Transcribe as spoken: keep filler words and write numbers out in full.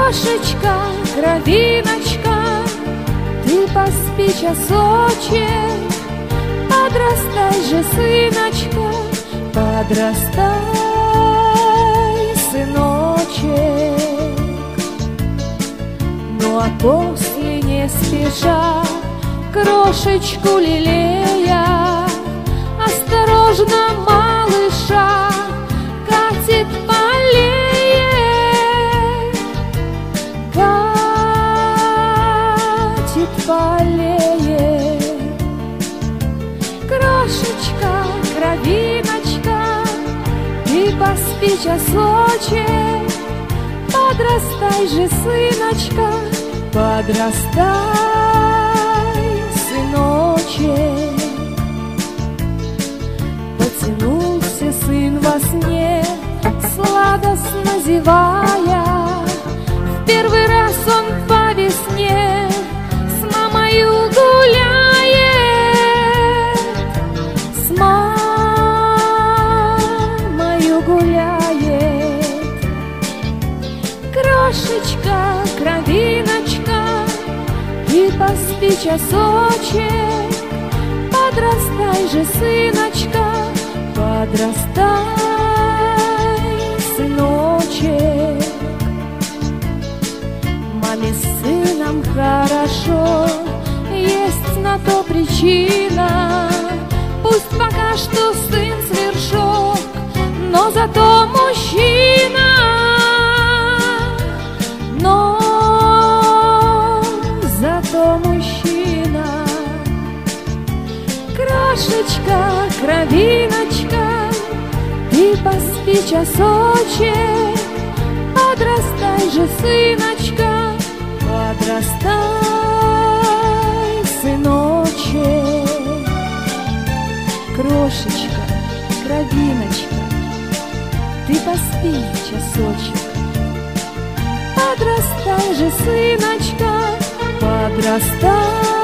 Крошечка, кровиночка, ты поспи часочек, подрастай же, сыночка, подрастай, сыночек. Ну а после не спеша, крошечку лелея, осторожно малыша катит по аллее, катит по аллее. Крошечка, кровиночка, ты поспи часочек, подрастай же, сыночка, подрастай, сыночек. Потянулся сын во сне, сладостно зевая. В первый раз он по весне с мамою гуляет, с мамою гуляет. Крошечка, кровиночка, ты поспи часочек, подрастай же, сыночка, подрастай, сыночек. Маме с сыном хорошо, есть на то причина. Пусть пока что сын свершок, но зато мужчина. Но зато мужчина. Крошечка, кровиночка, ты поспи часочек, подрастай же, сыночка, подрастай, сыночек. Крошечка, кровиночка, ты поспи часочек, подрастай же, сыночка, подрастай.